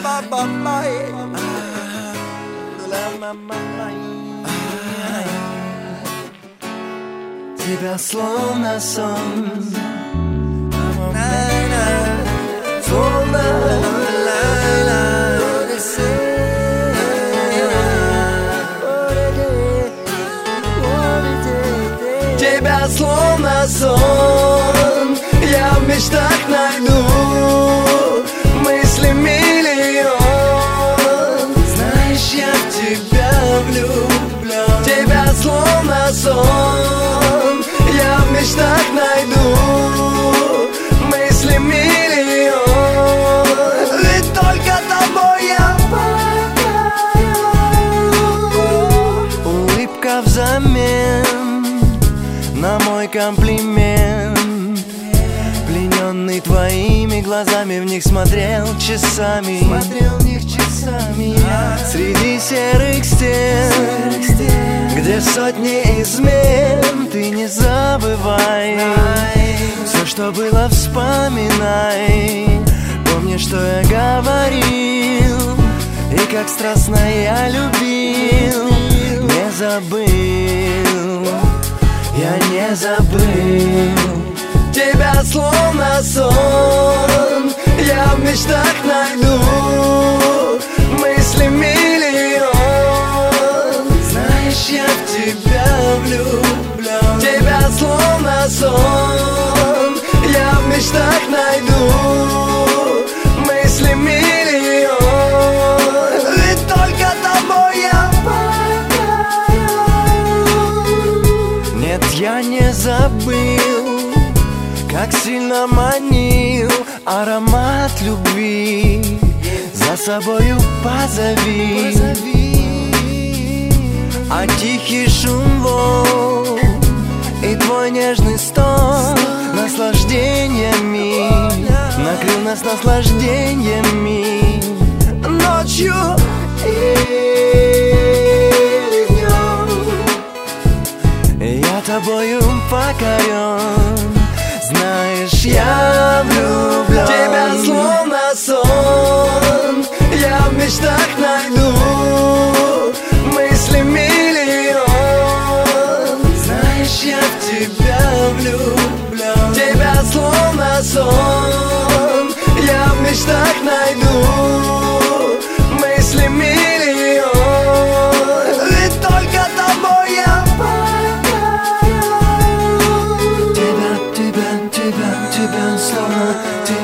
Тебя словно сон, словно тебя словно сон, я в мечтах найду мысли миллион. Знаешь, я в тебя влюблен. Тебя словно сон, я в мечтах найду мысли миллион. Ведь только тобой я покорен. Улыбка взамен на мой комплимент. Плененный твоими глазами, в них смотрел часами. Среди серых стен, где сотни измен. Ты не забывай, все, что было, вспоминай. Помни, что я говорил, и как страстно я любил. Не забыл, я не забыл. Тебя словно сон, я в мечтах найду мысли миллион. Знаешь, я в тебя влюблен. Тебя словно сон, я в мечтах найду мысли миллион. Ведь только тобой я покорен. Нет, я не забыл, как сильно манил аромат любви. За собою позови, а тихий шум волн и твой нежный стон наслаждениями накрыл нас наслаждениями. Ночью или днем я тобою покорен. Знаешь, я влюблен. Тебя словно сон, я в мечтах найду мысли миллион. Знаешь, я в тебя влюблен. Тебя словно сон, я в мечтах найду мысли миллион. Ведь только тобой я тебя словно,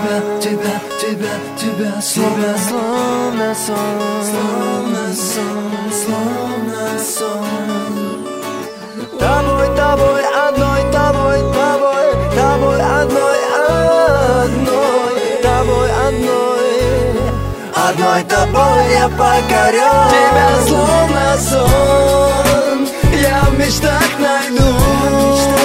тебя словно сон, словно сон, словно сон. Тобой, тобой, одной, тобой, тобой, тобой, одной, одной, тобой, одной тобой я покорен. Тебя словно сон, я в мечтах найду